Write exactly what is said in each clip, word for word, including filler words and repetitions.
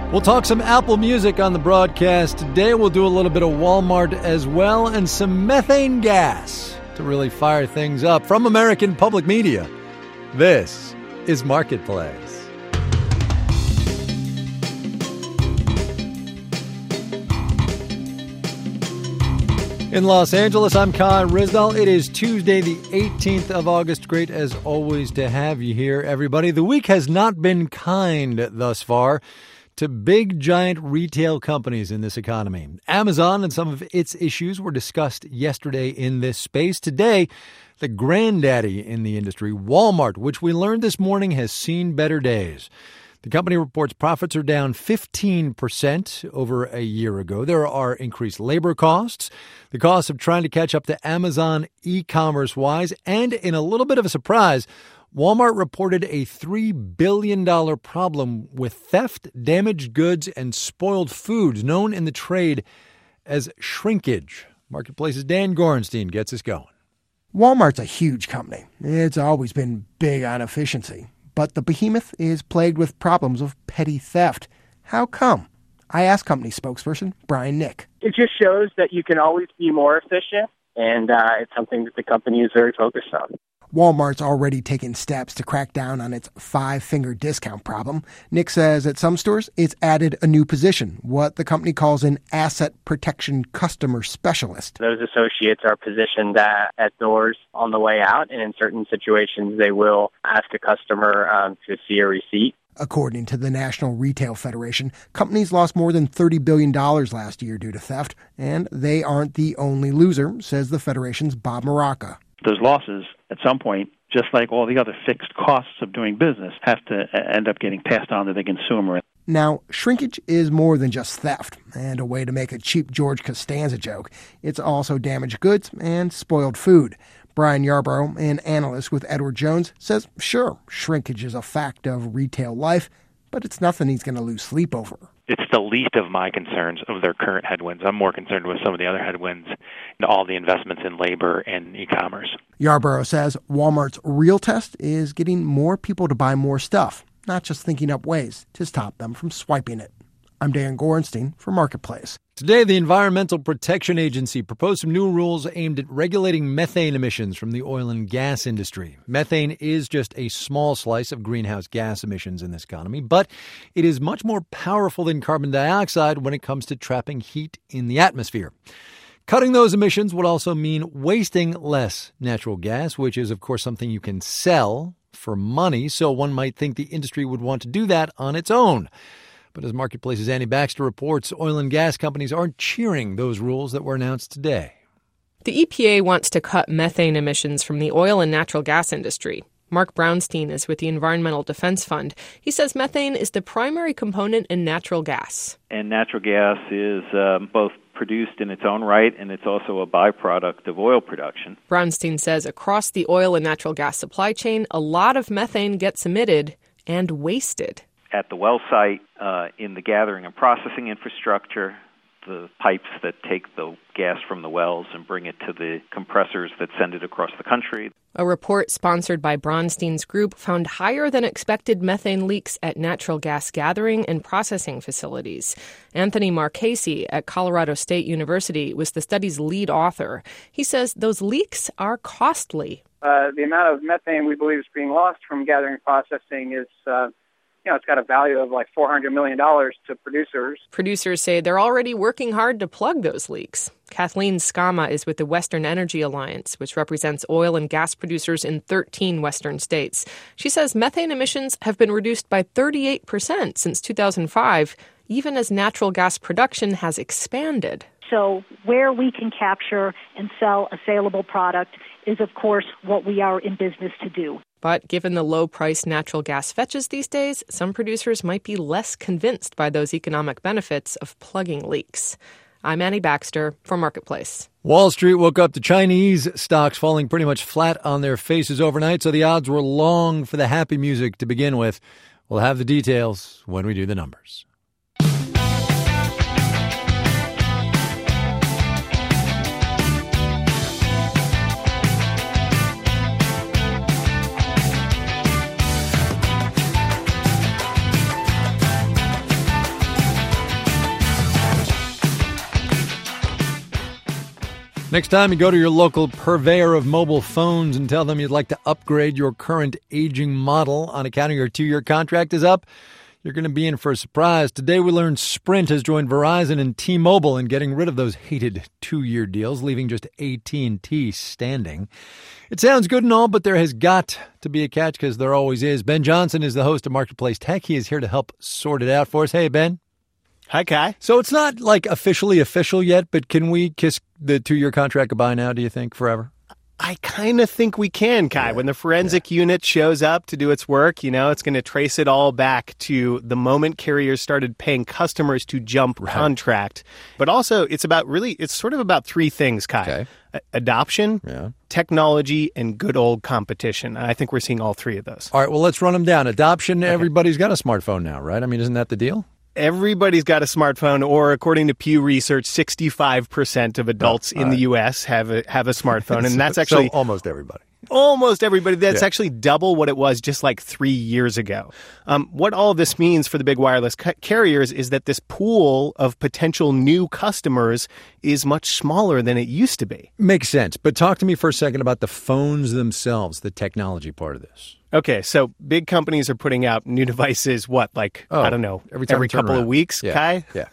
We'll talk some Apple Music on the broadcast today. We'll do a little bit of Walmart as well, and some methane gas to really fire things up. From American Public Media, this is Marketplace. In Los Angeles, I'm Kai Ryssdal. It is Tuesday, the eighteenth of August. Great as always to have you here, everybody. The week has not been kind thus far to big, giant retail companies in this economy. Amazon and some of its issues were discussed yesterday in this space. Today, the granddaddy in the industry, Walmart, which we learned this morning has seen better days. The company reports profits are down fifteen percent over a year ago. There are increased labor costs, the cost of trying to catch up to Amazon e-commerce-wise, and in a little bit of a surprise, Walmart reported a three billion dollars problem with theft, damaged goods, and spoiled foods, known in the trade as shrinkage. Marketplace's Dan Gorenstein gets us going. Walmart's a huge company. It's always been big on efficiency. But the behemoth is plagued with problems of petty theft. How come? I asked company spokesperson Brian Nick. It just shows that you can always be more efficient, and uh, it's something that the company is very focused on. Walmart's already taken steps to crack down on its five-finger discount problem. Nick says at some stores, it's added a new position, what the company calls an asset protection customer specialist. Those associates are positioned at, at doors on the way out, and in certain situations, they will ask a customer um, to see a receipt. According to the National Retail Federation, companies lost more than thirty billion dollars last year due to theft, and they aren't the only loser, says the Federation's Bob Maraca. Those losses, at some point, just like all the other fixed costs of doing business, have to end up getting passed on to the consumer. Now, shrinkage is more than just theft and a way to make a cheap George Costanza joke. It's also damaged goods and spoiled food. Brian Yarbrough, an analyst with Edward Jones, says, sure, shrinkage is a fact of retail life, but it's nothing he's going to lose sleep over. It's the least of my concerns of their current headwinds. I'm more concerned with some of the other headwinds and all the investments in labor and e-commerce. Yarbrough says Walmart's real test is getting more people to buy more stuff, not just thinking up ways to stop them from swiping it. I'm Dan Gorenstein for Marketplace. Today, the Environmental Protection Agency proposed some new rules aimed at regulating methane emissions from the oil and gas industry. Methane is just a small slice of greenhouse gas emissions in this economy, but it is much more powerful than carbon dioxide when it comes to trapping heat in the atmosphere. Cutting those emissions would also mean wasting less natural gas, which is, of course, something you can sell for money, so one might think the industry would want to do that on its own. But as Marketplace's Annie Baxter reports, oil and gas companies aren't cheering those rules that were announced today. The E P A wants to cut methane emissions from the oil and natural gas industry. Mark Brownstein is with the Environmental Defense Fund. He says methane is the primary component in natural gas. And natural gas is um, both produced in its own right, and it's also a byproduct of oil production. Brownstein says across the oil and natural gas supply chain, a lot of methane gets emitted and wasted. At the well site, uh, in the gathering and processing infrastructure, the pipes that take the gas from the wells and bring it to the compressors that send it across the country. A report sponsored by Brownstein's group found higher than expected methane leaks at natural gas gathering and processing facilities. Anthony Marchese at Colorado State University was the study's lead author. He says those leaks are costly. Uh, the amount of methane we believe is being lost from gathering and processing is uh, You know, it's got a value of like four hundred million dollars to producers. Producers say they're already working hard to plug those leaks. Kathleen Skama is with the Western Energy Alliance, which represents oil and gas producers in thirteen Western states. She says methane emissions have been reduced by thirty-eight percent since two thousand five, even as natural gas production has expanded. So where we can capture and sell a saleable product is, of course, what we are in business to do. But given the low price natural gas fetches these days, some producers might be less convinced by those economic benefits of plugging leaks. I'm Annie Baxter for Marketplace. Wall Street woke up to Chinese stocks falling pretty much flat on their faces overnight, so the odds were long for the happy music to begin with. We'll have the details when we do the numbers. Next time you go to your local purveyor of mobile phones and tell them you'd like to upgrade your current aging model on account of your two-year contract is up, you're going to be in for a surprise. Today we learned Sprint has joined Verizon and T-Mobile in getting rid of those hated two-year deals, leaving just A T and T standing. It sounds good and all, but there has got to be a catch because there always is. Ben Johnson is the host of Marketplace Tech. He is here to help sort it out for us. Hey, Ben. Hi, Kai. So it's not like officially official yet, but can we kiss the two-year contract goodbye now, do you think, forever? I kind of think we can, Kai. Yeah, when the forensic yeah. unit shows up to do its work, you know, it's going to trace it all back to the moment carriers started paying customers to jump right. contract. But also, it's about really, it's sort of about three things, Kai. Okay. A- adoption, yeah. technology, and good old competition. I think we're seeing all three of those. All right, well, let's run them down. Adoption, okay. Everybody's got a smartphone now, right? I mean, isn't that the deal? Everybody's got a smartphone, or according to Pew Research, sixty-five percent of adults oh, in right. the U S have a have a smartphone, and that's actually so almost everybody. Almost everybody. That's yeah. actually double what it was just like three years ago. Um, what all of this means for the big wireless ca- carriers is that this pool of potential new customers is much smaller than it used to be. Makes sense. But talk to me for a second about the phones themselves, the technology part of this. Okay, so big companies are putting out new devices, what, like, oh, I don't know, every, time every couple around. of weeks, yeah. Kai? Yeah.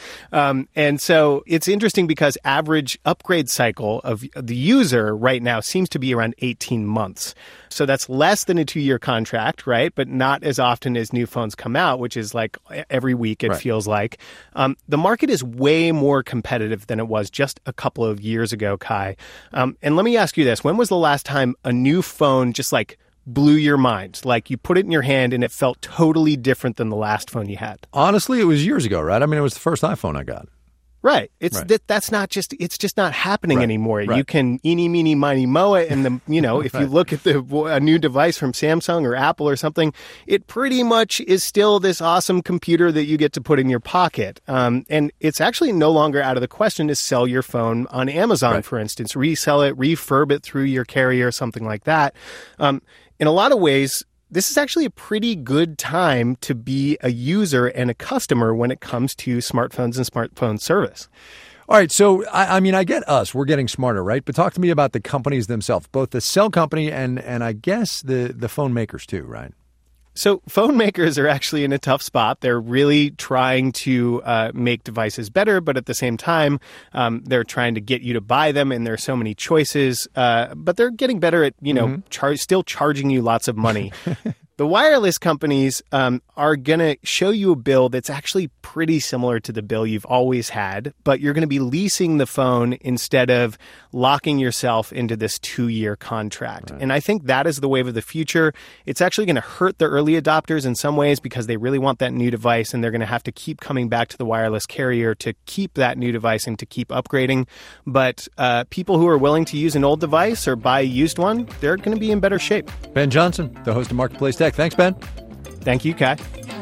um, and so it's interesting because average upgrade cycle of the user right now seems to be around eighteen months. So that's less than a two-year contract, right? But not as often as new phones come out, which is like every week it right. feels like. Um, the market is way more competitive than it was just a couple of years ago, Kai. Um, and let me ask you this. When was the last time a new phone just like blew your mind? Like you put it in your hand and it felt totally different than the last phone you had. Honestly, it was years ago, right? I mean, it was the first iPhone I got. Right. It's right. that that's not just it's just not happening right. anymore. Right. You can eeny, meeny, miny, moe it, and the you know if right. you look at the a new device from Samsung or Apple or something, it pretty much is still this awesome computer that you get to put in your pocket. Um, and it's actually no longer out of the question to sell your phone on Amazon, right. for instance, resell it, refurb it through your carrier, something like that. Um, in a lot of ways, this is actually a pretty good time to be a user and a customer when it comes to smartphones and smartphone service. All right. So, I, I mean, I get us. We're getting smarter, right? But talk to me about the companies themselves, both the cell company and, and I guess the, the phone makers too, right? So phone makers are actually in a tough spot. They're really trying to uh, make devices better, but at the same time, um, they're trying to get you to buy them, and there are so many choices. Uh, but they're getting better at, you know, mm-hmm. char- still charging you lots of money. The wireless companies um, are going to show you a bill that's actually pretty similar to the bill you've always had, but you're going to be leasing the phone instead of locking yourself into this two-year contract. Right. And I think that is the wave of the future. It's actually going to hurt the early adopters in some ways because they really want that new device, and they're going to have to keep coming back to the wireless carrier to keep that new device and to keep upgrading. But uh, people who are willing to use an old device or buy a used one, they're going to be in better shape. Ben Johnson, the host of Marketplace Tech. Thanks, Ben. Thank you, Kai.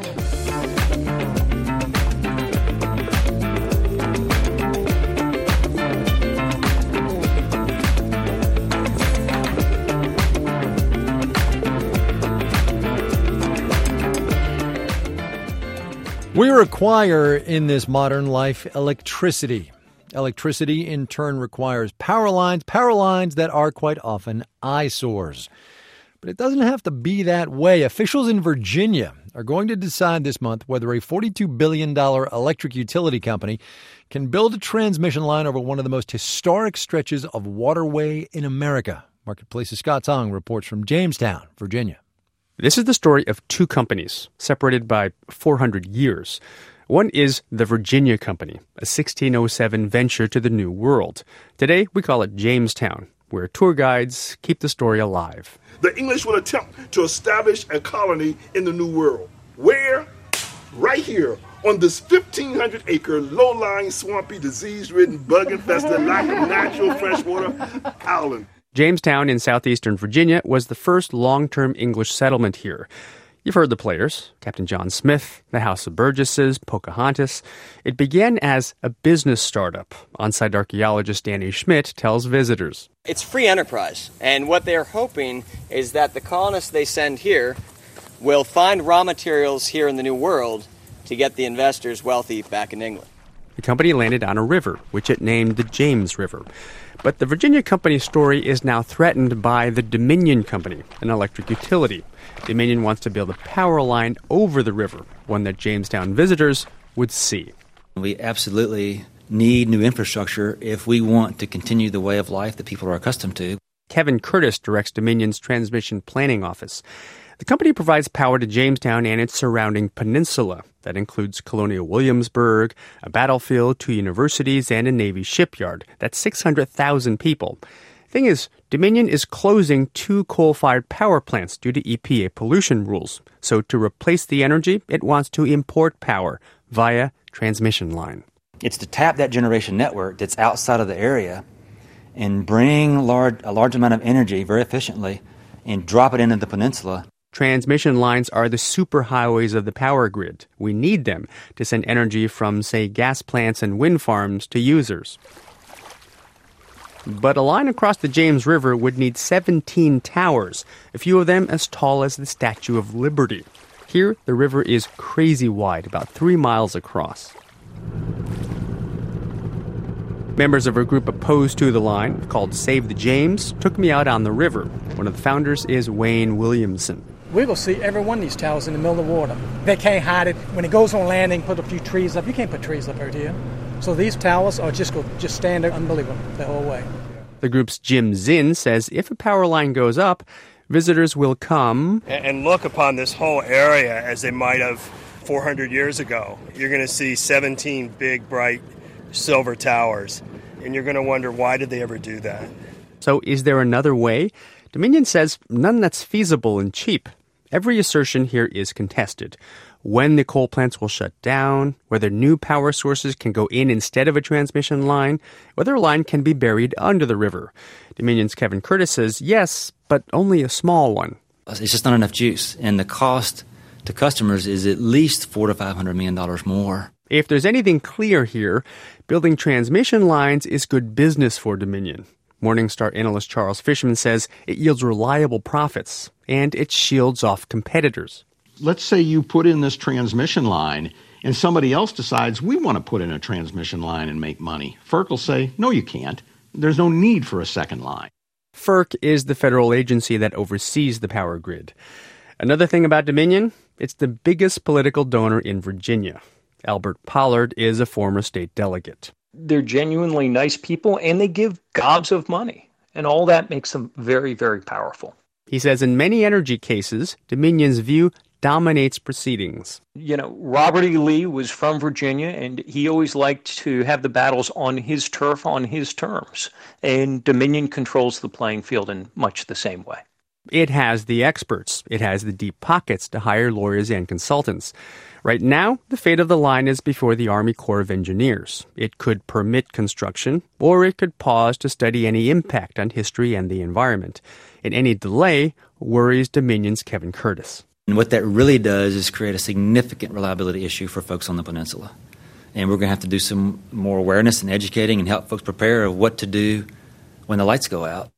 We require in this modern life electricity. Electricity, in turn, requires power lines, power lines that are quite often eyesores. But it doesn't have to be that way. Officials in Virginia are going to decide this month whether a forty-two billion dollars electric utility company can build a transmission line over one of the most historic stretches of waterway in America. Marketplace's Scott Tong reports from Jamestown, Virginia. This is the story of two companies separated by four hundred years. One is the Virginia Company, a sixteen oh seven venture to the New World. Today, we call it Jamestown, where tour guides keep the story alive. The English will attempt to establish a colony in the New World. Where? Right here on this fifteen hundred acre, low-lying, swampy, disease-ridden, bug-infested, lack of natural freshwater island. Jamestown in southeastern Virginia was the first long-term English settlement here. You've heard the players, Captain John Smith, the House of Burgesses, Pocahontas. It began as a business startup. On-site archaeologist Danny Schmidt tells visitors. It's free enterprise, and what they're hoping is that the colonists they send here will find raw materials here in the New World to get the investors wealthy back in England. The company landed on a river, which it named the James River. But the Virginia company's story is now threatened by the Dominion Company, an electric utility. Dominion wants to build a power line over the river, one that Jamestown visitors would see. We absolutely need new infrastructure if we want to continue the way of life that people are accustomed to. Kevin Curtis directs Dominion's transmission planning office. The company provides power to Jamestown and its surrounding peninsula. That includes Colonial Williamsburg, a battlefield, two universities, and a Navy shipyard. That's six hundred thousand people. Thing is, Dominion is closing two coal-fired power plants due to E P A pollution rules. So to replace the energy, it wants to import power via transmission line. It's to tap that generation network that's outside of the area and bring large, a large amount of energy very efficiently and drop it into the peninsula. Transmission lines are the superhighways of the power grid. We need them to send energy from, say, gas plants and wind farms to users. But a line across the James River would need seventeen towers, a few of them as tall as the Statue of Liberty. Here, the river is crazy wide, about three miles across. Members of a group opposed to the line, called Save the James, took me out on the river. One of the founders is Wayne Williamson. We will see every one of these towers in the middle of the water. They can't hide it. When it goes on landing, put a few trees up. You can't put trees up out here. So these towers are just going to just stand there unbelievable the whole way. The group's Jim Zinn says if a power line goes up, visitors will come and look upon this whole area as they might have four hundred years ago. You're going to see seventeen big, bright silver towers, and you're going to wonder, why did they ever do that? So is there another way? Dominion says none that's feasible and cheap. Every assertion here is contested. When the coal plants will shut down, whether new power sources can go in instead of a transmission line, whether a line can be buried under the river. Dominion's Kevin Curtis says yes, but only a small one. It's just not enough juice, and the cost to customers is at least four to five hundred million dollars more. If there's anything clear here, building transmission lines is good business for Dominion. Morningstar analyst Charles Fishman says it yields reliable profits, and it shields off competitors. Let's say you put in this transmission line, and somebody else decides, we want to put in a transmission line and make money. FERC will say, no, you can't. There's no need for a second line. FERC is the federal agency that oversees the power grid. Another thing about Dominion, it's the biggest political donor in Virginia. Albert Pollard is a former state delegate. They're genuinely nice people, and they give gobs of money. And all that makes them very, very powerful. He says in many energy cases, Dominion's view dominates proceedings. You know, Robert E. Lee was from Virginia, and he always liked to have the battles on his turf, on his terms. And Dominion controls the playing field in much the same way. It has the experts. It has the deep pockets to hire lawyers and consultants. Right now, the fate of the line is before the Army Corps of Engineers. It could permit construction, or it could pause to study any impact on history and the environment. And any delay worries Dominion's Kevin Curtis. And what that really does is create a significant reliability issue for folks on the peninsula. And we're going to have to do some more awareness and educating and help folks prepare of what to do when the lights go out.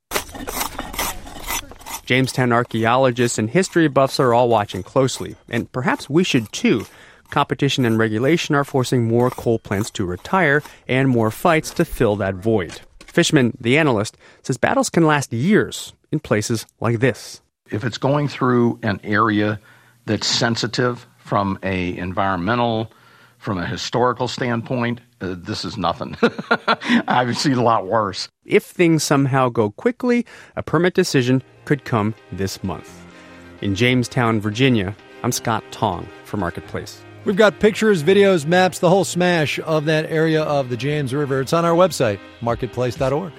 Jamestown archaeologists and history buffs are all watching closely, and perhaps we should too. Competition and regulation are forcing more coal plants to retire and more fights to fill that void. Fishman, the analyst, says battles can last years in places like this. If it's going through an area that's sensitive from a environmental, from a historical standpoint, uh, this is nothing. I've seen a lot worse. If things somehow go quickly, a permit decision could come this month. In Jamestown, Virginia, I'm Scott Tong for Marketplace. We've got pictures, videos, maps, the whole smash of that area of the James River. It's on our website, marketplace dot org.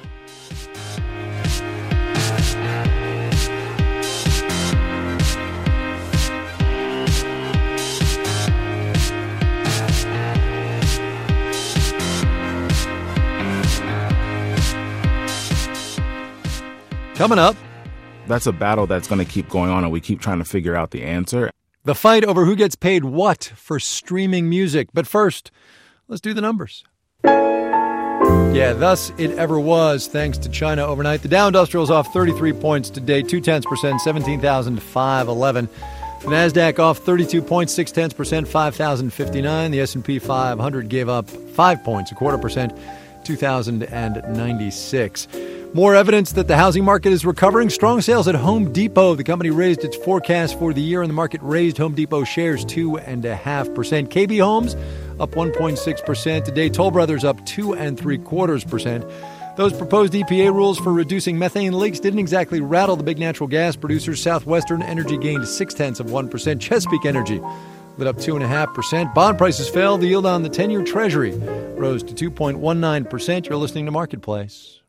Coming up. That's a battle that's going to keep going on, and we keep trying to figure out the answer. The fight over who gets paid what for streaming music. But first, let's do the numbers. Yeah, thus it ever was, thanks to China overnight. The Dow Industrial is off thirty-three points today, two tenths percent, seventeen thousand five hundred eleven. The NASDAQ off thirty-two point six percent, five thousand fifty-nine. The S and P five hundred gave up five points, a quarter percent, two thousand ninety-six. More evidence that the housing market is recovering. Strong sales at Home Depot. The company raised its forecast for the year, and the market raised Home Depot shares two point five percent. K B Homes up one point six percent. Today, Toll Brothers up two and three quarters percent. Those proposed E P A rules for reducing methane leaks didn't exactly rattle the big natural gas producers. Southwestern Energy gained six-tenths of one percent. Chesapeake Energy lit up two point five percent. Bond prices fell. The yield on the ten-year Treasury rose to two point one nine percent. You're listening to Marketplace.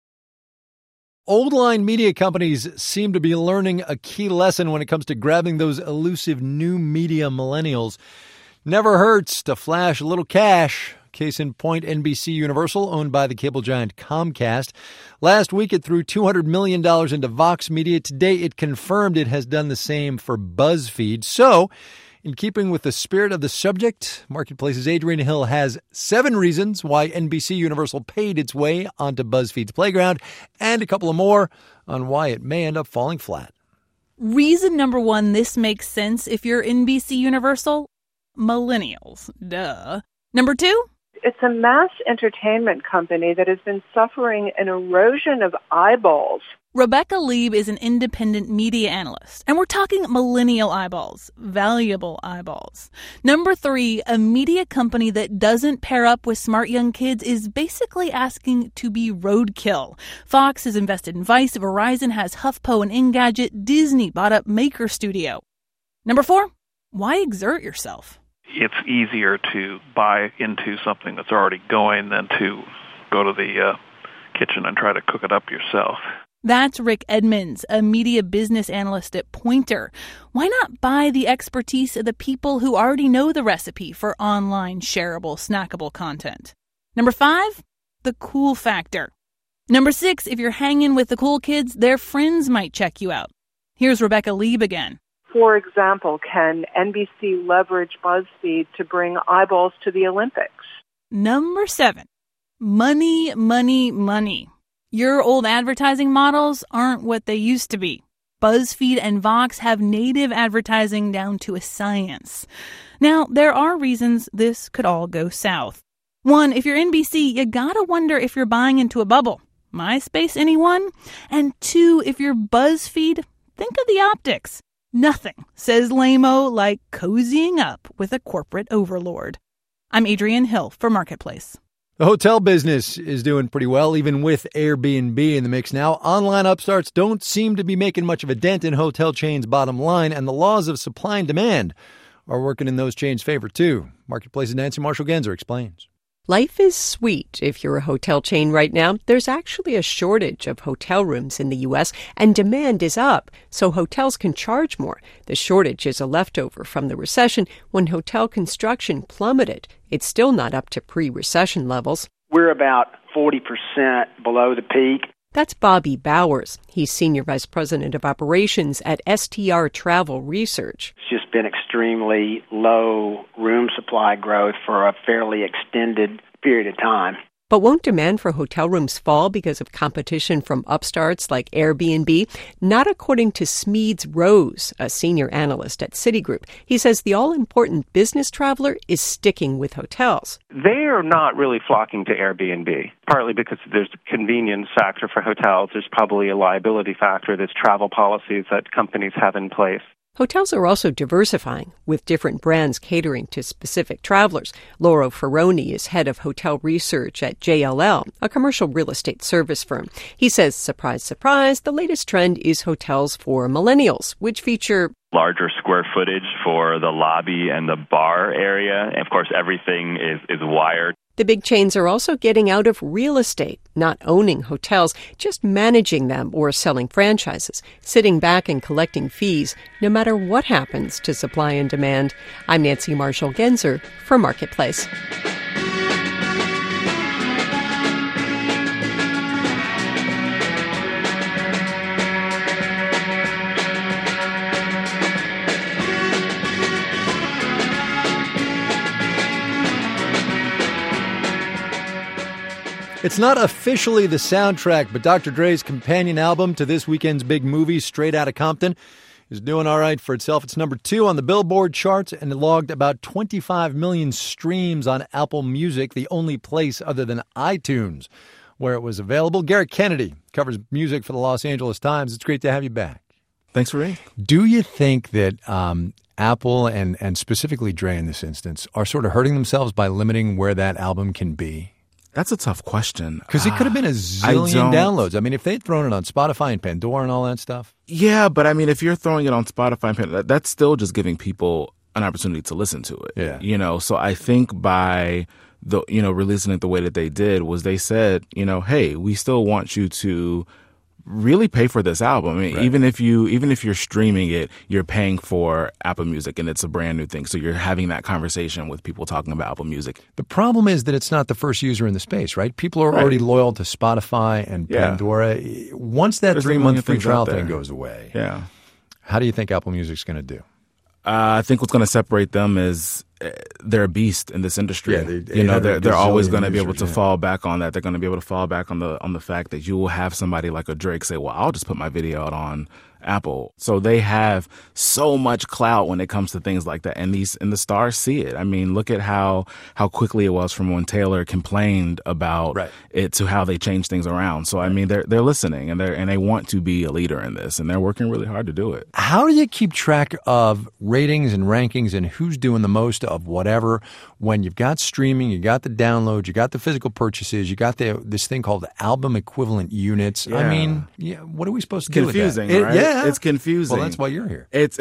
Old-line media companies seem to be learning a key lesson when it comes to grabbing those elusive new media millennials. Never hurts to flash a little cash. Case in point, N B C Universal, owned by the cable giant Comcast. Last week, it threw two hundred million dollars into Vox Media. Today, it confirmed it has done the same for BuzzFeed. So, in keeping with the spirit of the subject, Marketplace's Adrian Hill has seven reasons why N B C Universal paid its way onto BuzzFeed's playground, and a couple of more on why it may end up falling flat. Reason number one, this makes sense if you're N B C Universal. Millennials. Duh. Number two? It's a mass entertainment company that has been suffering an erosion of eyeballs. Rebecca Lieb is an independent media analyst, and we're talking millennial eyeballs, valuable eyeballs. Number three, a media company that doesn't pair up with smart young kids is basically asking to be roadkill. Fox has invested in Vice, Verizon has HuffPo and Engadget, Disney bought up Maker Studio. Number four, why exert yourself? It's easier to buy into something that's already going than to go to the uh, kitchen and try to cook it up yourself. That's Rick Edmonds, a media business analyst at Pointer. Why not buy the expertise of the people who already know the recipe for online shareable, snackable content? Number five, the cool factor. Number six, if you're hanging with the cool kids, their friends might check you out. Here's Rebecca Lieb again. For example, can N B C leverage BuzzFeed to bring eyeballs to the Olympics? Number seven, money, money, money. Your old advertising models aren't what they used to be. BuzzFeed and Vox have native advertising down to a science. Now, there are reasons this could all go south. One, if you're N B C, you gotta wonder if you're buying into a bubble. MySpace, anyone? And two, if you're BuzzFeed, think of the optics. Nothing says lame-o like cozying up with a corporate overlord. I'm Adrian Hill for Marketplace. The hotel business is doing pretty well, even with Airbnb in the mix now. Online upstarts don't seem to be making much of a dent in hotel chains' bottom line, and the laws of supply and demand are working in those chains' favor, too. Marketplace's Nancy Marshall-Genzer explains. Life is sweet if you're a hotel chain right now. There's actually a shortage of hotel rooms in the U S, and demand is up, so hotels can charge more. The shortage is a leftover from the recession when hotel construction plummeted. It's still not up to pre-recession levels. We're about forty percent below the peak. That's Bobby Bowers. He's Senior Vice President of Operations at S T R Travel Research. It's just been extremely low room supply growth for a fairly extended period of time. But won't demand for hotel rooms fall because of competition from upstarts like Airbnb? Not according to Smedes Rose, a senior analyst at Citigroup. He says the all-important business traveler is sticking with hotels. They're not really flocking to Airbnb, partly because there's a convenience factor for hotels. There's probably a liability factor. There's travel policies that companies have in place. Hotels are also diversifying, with different brands catering to specific travelers. Lauro Ferroni is head of hotel research at J L L, a commercial real estate service firm. He says, surprise, surprise, the latest trend is hotels for millennials, which feature larger square footage for the lobby and the bar area. And of course, everything is, is wired. The big chains are also getting out of real estate, not owning hotels, just managing them or selling franchises, sitting back and collecting fees, no matter what happens to supply and demand. I'm Nancy Marshall-Genzer for Marketplace. It's not officially the soundtrack, but Doctor Dre's companion album to this weekend's big movie, Straight Outta Compton, is doing all right for itself. It's number two on the Billboard charts and it logged about twenty-five million streams on Apple Music, the only place other than iTunes where it was available. Garrett Kennedy covers music for the Los Angeles Times. It's great to have you back. Thanks for being. Do you think that um, Apple and, and specifically Dre in this instance are sort of hurting themselves by limiting where that album can be? That's a tough question. Because it could have been a zillion I downloads. I mean, if they'd thrown it on Spotify and Pandora and all that stuff. Yeah, but I mean, if you're throwing it on Spotify and Pandora, that's still just giving people an opportunity to listen to it. Yeah. You know, so I think by the, you know, releasing it the way that they did was they said, you know, hey, we still want you to really pay for this album. I mean, Right. even if you even if you're streaming it, you're paying for Apple Music and it's a brand new thing. So you're having that conversation with people talking about Apple Music. The problem is that it's not the first user in the space, right? People are Right. already loyal to Spotify and Yeah. Pandora. Once that There's a three-month million free things trial out there. thing goes away, Yeah. how do you think Apple Music's going to do? Uh, I think what's going to separate them is uh, they're a beast in this industry. Yeah, they- you know, they're eight hundred they're always gazillion going to be able users, to yeah. fall back on that. They're going to be able to fall back on the on the fact that you will have somebody like a Drake say, "Well, I'll just put my video out on Apple." So they have so much clout when it comes to things like that, and these and the stars see it. I mean, look at how how quickly it was from when Taylor complained about Right. it to how they changed things around. So I mean, they're they're listening and they're and they want to be a leader in this, and they're working really hard to do it. How do you keep track of ratings and rankings and who's doing the most of whatever when you've got streaming, you got the downloads, you got the physical purchases, you got the this thing called album equivalent units? I Yeah. mean, yeah, what are we supposed to Confusing, do with that? It- right? yeah. It's confusing. Well, that's why you're here. It's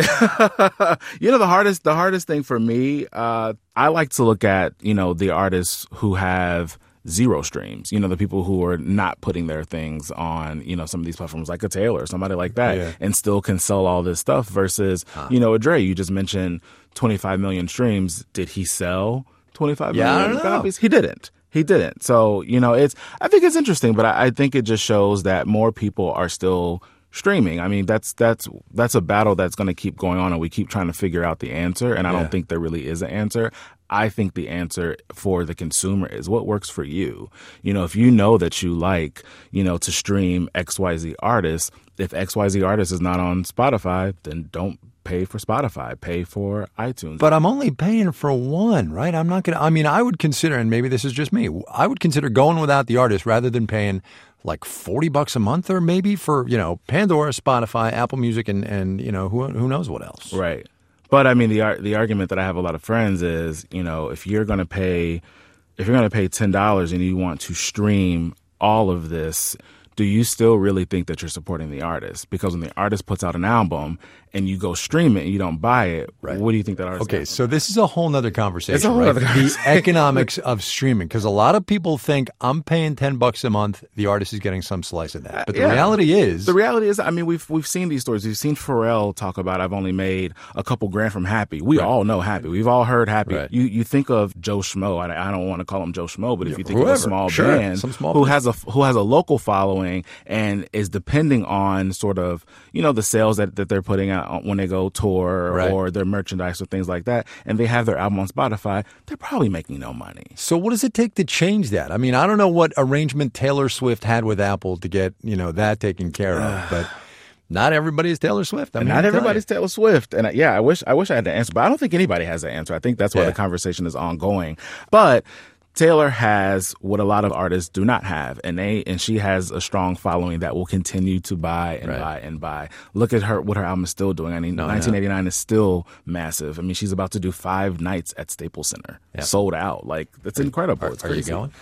you know the hardest the hardest thing for me. Uh, I like to look at you know the artists who have zero streams. You know the people who are not putting their things on you know some of these platforms like a Taylor or somebody like that, Yeah. and still can sell all this stuff. Versus you know a Dre. You just mentioned twenty-five million streams. Did he sell twenty-five Yeah, I million don't know. copies? He didn't. He didn't. So you know it's. I think it's interesting, but I, I think it just shows that more people are still streaming. I mean, that's that's that's a battle that's going to keep going on, and we keep trying to figure out the answer. And I Yeah. don't think there really is an answer. I think the answer for the consumer is what works for you. You know, if you know that you like, you know, to stream X Y Z artists, if X Y Z artist is not on Spotify, then don't pay for Spotify. Pay for iTunes. But I'm only paying for one, right? I'm not going to, I mean, I would consider, and maybe this is just me, I would consider going without the artist rather than paying like forty bucks a month or maybe for, you know, Pandora, Spotify, Apple Music, and, and you know, who who knows what else. Right. But I mean, the ar- the argument that I have a lot of friends is, you know, if you're going to pay, if you're going to pay ten dollars and you want to stream all of this, do you still really think that you're supporting the artist? Because when the artist puts out an album and you go stream it and you don't buy it, Right. what do you think that artist Okay, gets? so this is a whole nother conversation, It's a whole right? nother The conversation. economics of streaming, because a lot of people think I'm paying ten bucks a month, the artist is getting some slice of that. But the Yeah. reality is, The reality is, I mean, we've we've seen these stories. We've seen Pharrell talk about, I've only made a couple grand from Happy. We all know Happy. We've all heard Happy. Right. You you think of Joe Schmo. I, I don't want to call him Joe Schmo, but if you think whoever. of a small Sure. band Some small who business. has a who has a local following and is depending on sort of you know the sales that, that they're putting out when they go tour Right. or their merchandise or things like that, and they have their album on Spotify, they're probably making no money. so what does it take to change that? I mean, I don't know what arrangement Taylor Swift had with Apple to get, you know, that taken care of, but not everybody is Taylor Swift. I And mean, not I tell everybody's you. Taylor Swift. And uh, yeah, I wish I wish I had the answer, but I don't think anybody has the answer. I think that's why Yeah. the conversation is ongoing. But Taylor has what a lot of artists do not have, and they and she has a strong following that will continue to buy and Right. buy and buy. Look at her, what her album is still doing. I mean, No, I know. nineteen eighty-nine is still massive. I mean, she's about to do five nights at Staples Center, Yeah. sold out. Like that's incredible. Are, it's are you crazy. going?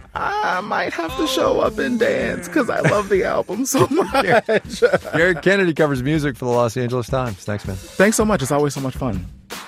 I might have to show up and dance because I love the album so much. Garrett Kennedy covers music for the Los Angeles Times. Thanks, man. Thanks so much. It's always so much fun.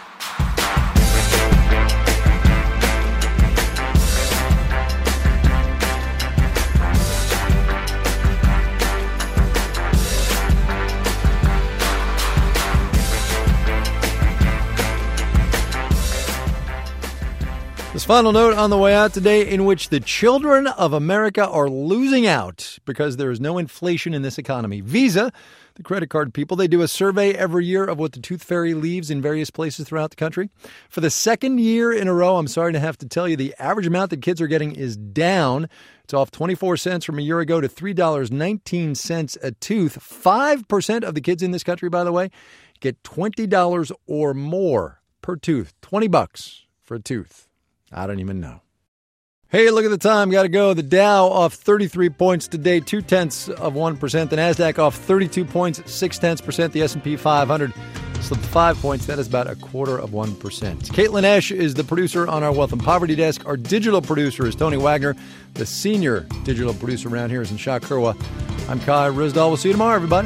This final note on the way out today, in which the children of America are losing out because there is no inflation in this economy. Visa, the credit card people, they do a survey every year of what the tooth fairy leaves in various places throughout the country. For the second year in a row, I'm sorry to have to tell you, the average amount that kids are getting is down. It's off twenty-four cents from a year ago to three dollars and nineteen cents a tooth. five percent of the kids in this country, by the way, get twenty dollars or more per tooth. twenty bucks for a tooth. I don't even know. Hey, look at the time. Got to go. The Dow off thirty-three points today, two-tenths of one percent. The NASDAQ off thirty-two points, six-tenths percent. The S and P five hundred slipped five points. That is about a quarter of one percent. Caitlin Esch is the producer on our Wealth and Poverty Desk. Our digital producer is Tony Wagner. The senior digital producer around here is Nishad Kurwa. I'm Kai Rizdal. We'll see you tomorrow, everybody.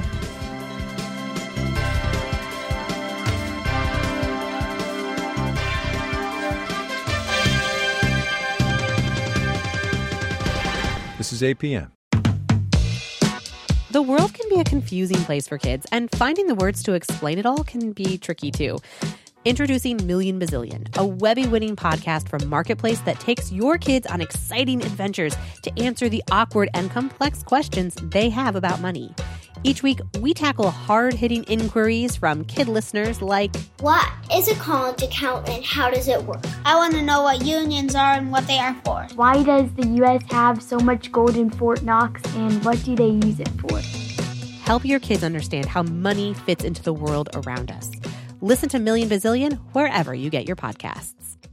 This is A P M. The world can be a confusing place for kids, and finding the words to explain it all can be tricky too. Introducing Million Bazillion, a Webby-winning podcast from Marketplace that takes your kids on exciting adventures to answer the awkward and complex questions they have about money. Each week, we tackle hard-hitting inquiries from kid listeners like, what is a college account and how does it work? I want to know what unions are and what they are for. Why does the U S have so much gold in Fort Knox and what do they use it for? Help your kids understand how money fits into the world around us. Listen to Million Bazillion wherever you get your podcasts.